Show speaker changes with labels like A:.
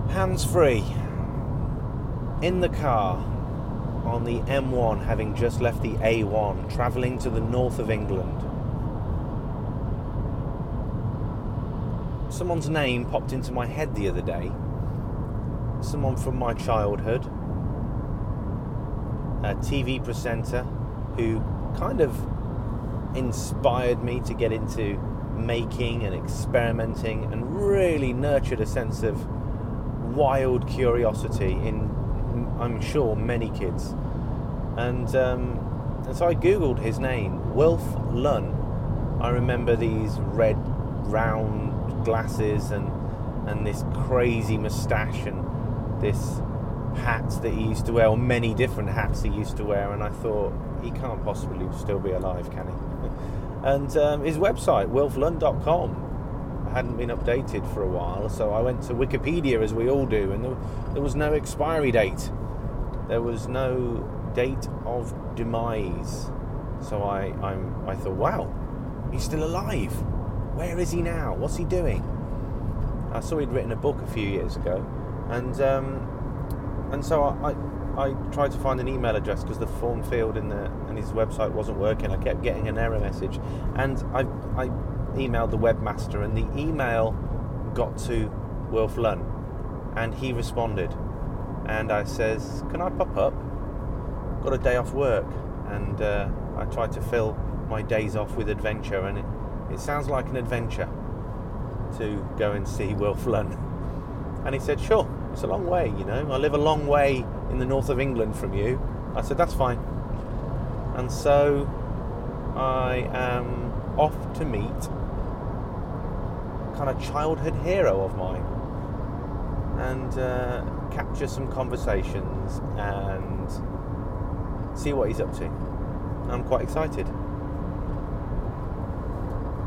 A: Hands-free, in the car, on the M1, having just left the A1, travelling to the north of England. Someone's name popped into my head the other day. Someone from my childhood, a TV presenter who kind of inspired me to get into making and experimenting and really nurtured a sense of wild curiosity in, I'm sure, many kids. And so I googled his name, Wilf Lunn. I remember these red round glasses and this crazy moustache and this hat that he used to wear, or many different hats he used to wear, and I thought, he can't possibly still be alive, can he? And his website, wilflunn.com, hadn't been updated for a while, so I went to Wikipedia, as we all do, and there was no expiry date. There was no date of demise. So I thought, wow, he's still alive. Where is he now? What's he doing? I saw he'd written a book a few years ago, and so I tried to find an email address because the form field in his website wasn't working. I kept getting an error message, and I emailed the webmaster, and the email got to Wilf Lunn, and he responded, and I says, can I pop up? Got a day off work, and I tried to fill my days off with adventure, and it sounds like an adventure to go and see Wilf Lunn. And he said, sure, it's a long way, you know, I live a long way in the north of England from you. I said, that's fine. And so I am off to meet kind of childhood hero of mine and capture some conversations and see what he's up to. I'm quite excited.